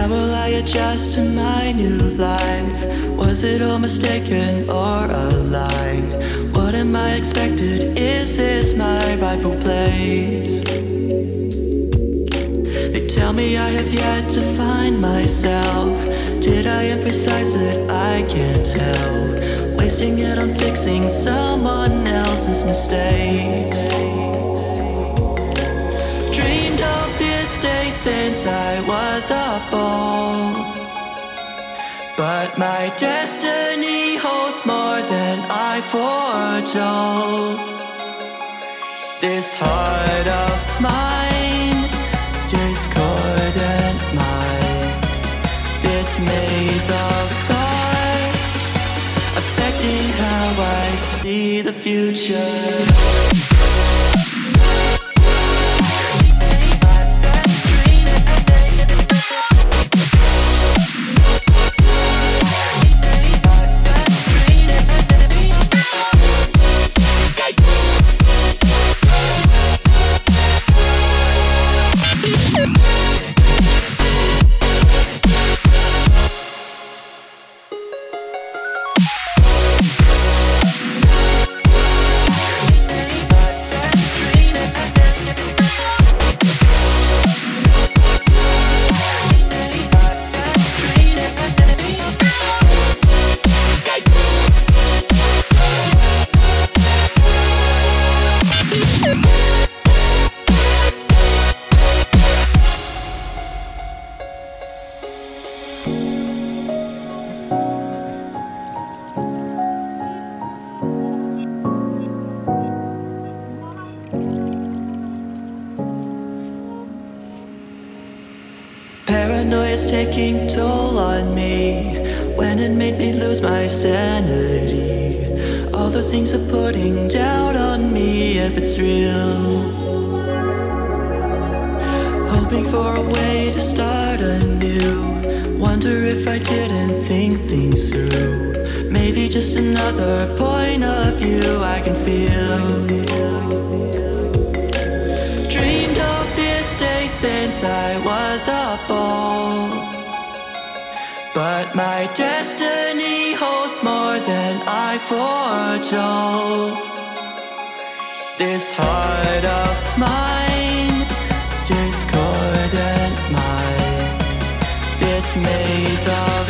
How will I adjust to my new life? Was it all mistaken or a lie? What am I expected? Is this my rightful place? They tell me I have yet to find myself. Did I emphasize it? I can't tell. Wasting it on fixing someone else's mistakes. Dreamed of this day since I was a fool, but my destiny holds more than I foretold. This heart of mine, discordant mind, this maze of thoughts, affecting how I see the future. Paranoia's taking toll on me when it made me lose my sanity. All those things are putting doubt on me if it's real. Hoping for a way to start anew. Wonder if I didn't think things through. Maybe just another point of view I can feel. Dreamed of this day since I was a fool, but my destiny holds more than I foretold. This heart of mine, discordant mind, this maze of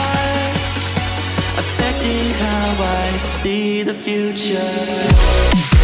thoughts, affecting how I see the future.